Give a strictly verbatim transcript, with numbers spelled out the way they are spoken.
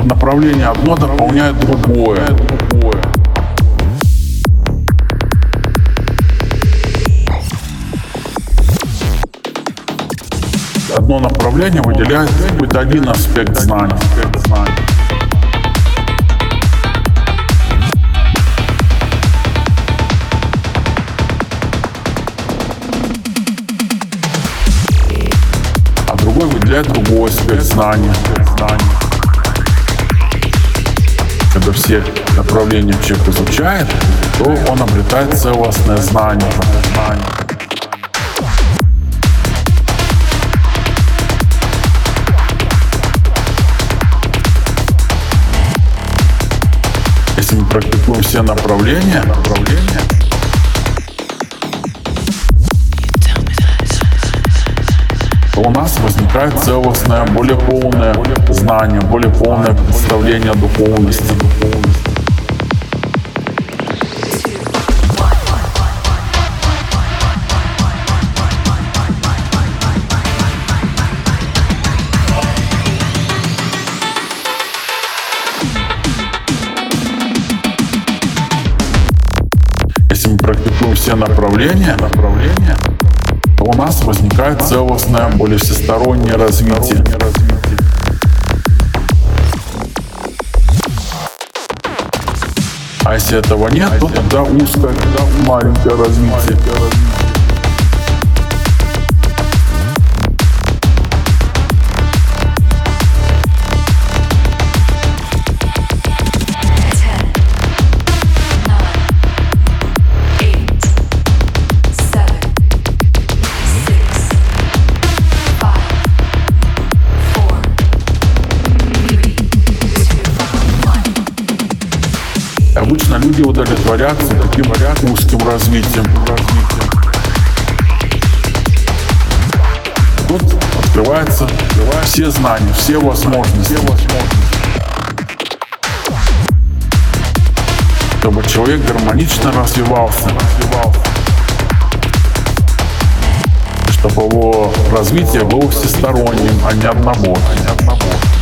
направление одно дополняет другое. Одно направление выделяет какой-то один аспект знаний. А другой выделяет другой аспект знаний. Когда все направления человек изучает, то он обретает целостное знание. Если мы практикуем все направления, направления, то у нас возникает целостное, более полное знание, более полное представление о духовности. Если мы практикуем все направления, направления, то у нас возникает целостное, более всестороннее развитие. А если этого нет, то тогда узкое, маленькое развитие. Обычно люди удовлетворятся таким узким развитием. Тут открываются все знания, все возможности. Чтобы человек гармонично развивался, чтобы его развитие было всесторонним, а не однобоким.